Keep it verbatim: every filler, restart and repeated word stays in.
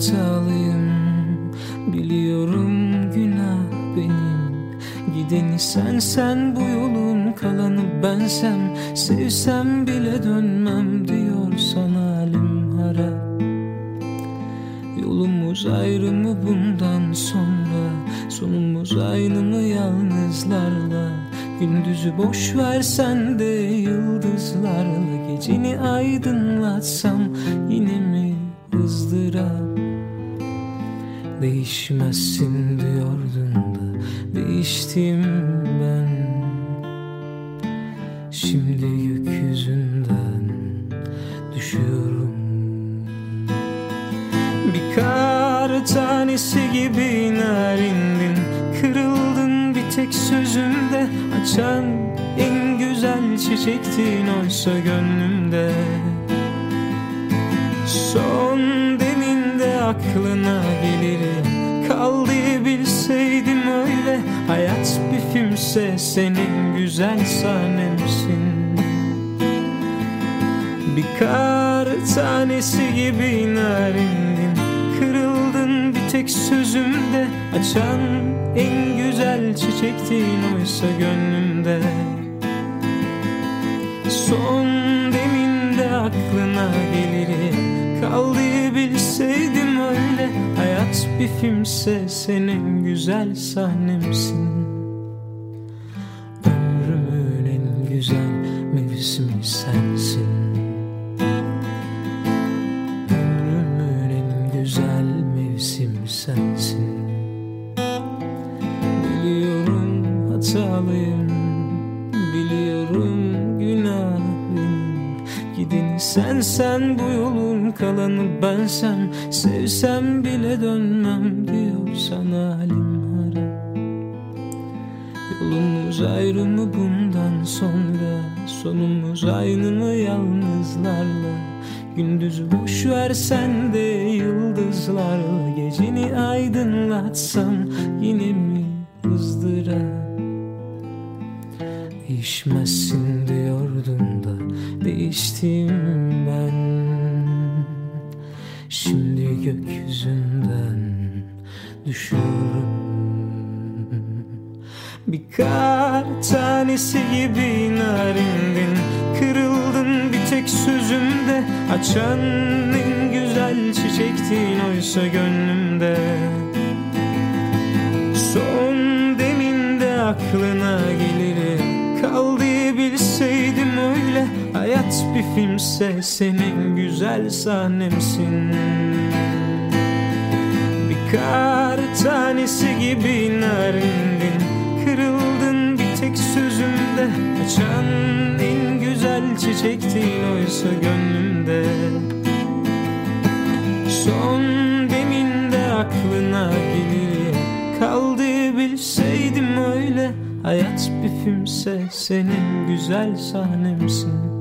hatalıyım, biliyorum günah benim. Gideni sen, sen bu yolun kalanı bensem. Sevsem bile dönmem diyorsan halim harap. Yolumuz ayrı mı bundan sonra? Sonumuz aynı mı yalnızlarla? Gündüzü boş versen de yıldızlarla. Geceni aydınlatsam yine mi ızdırap? Değişmezsin diyordun da değiştim ben. Şimdi gökyüzünden düşüyorum. Bir kar tanesi gibi narindin, kırıldın bir tek sözümde. Açan en güzel çiçektin oysa gönlümde. Son deminde aklına gelirim, kal diye bilseydim öyle. Hayat bir filmse senin güzel sahnemsin. Bir kar tanesi gibi narindin, kırıldın bir tek sözümde. Açan en güzel çiçektin oysa gönlümde. Son deminde aklına gelirim, kal diye bilseydim öyle. Hayat bir filmse senin güzel sahnemsin. Ömrümün en güzel mevsimi sensin. Ömrümün en güzel mevsimi sensin. Biliyorum hatalıyım, biliyorum günah benim. Gideni sen, sen bu yolun kalanı bensem. Sevsem bile dönmem diyorsan halim harap. Yolumuz ayrı mı bundan sonra? Sonumuz aynı mı yalnızlarla? Gündüzü boş versen de yıldızlarla. Geceni aydınlatsam yine mi ızdırap? Değişmezsin diyordun da değiştim ben. Şimdi gökyüzünden düşüyorum. Bir kar tanesi gibi narindin, kırıldın bir tek sözümde. Açan en güzel çiçektin oysa gönlümde. Son deminde aklına gelirim, kal diye bilseydim öyle. Hayat bir filmse senin güzel sahnemsin. Bir kar tanesi gibi narindin, kırıldın bir tek sözümde. Açan en güzel çiçektin oysa gönlümde. Son deminde aklına gelir, kal diye bilseydim öyle. Hayat bir filmse senin güzel sahnemsin.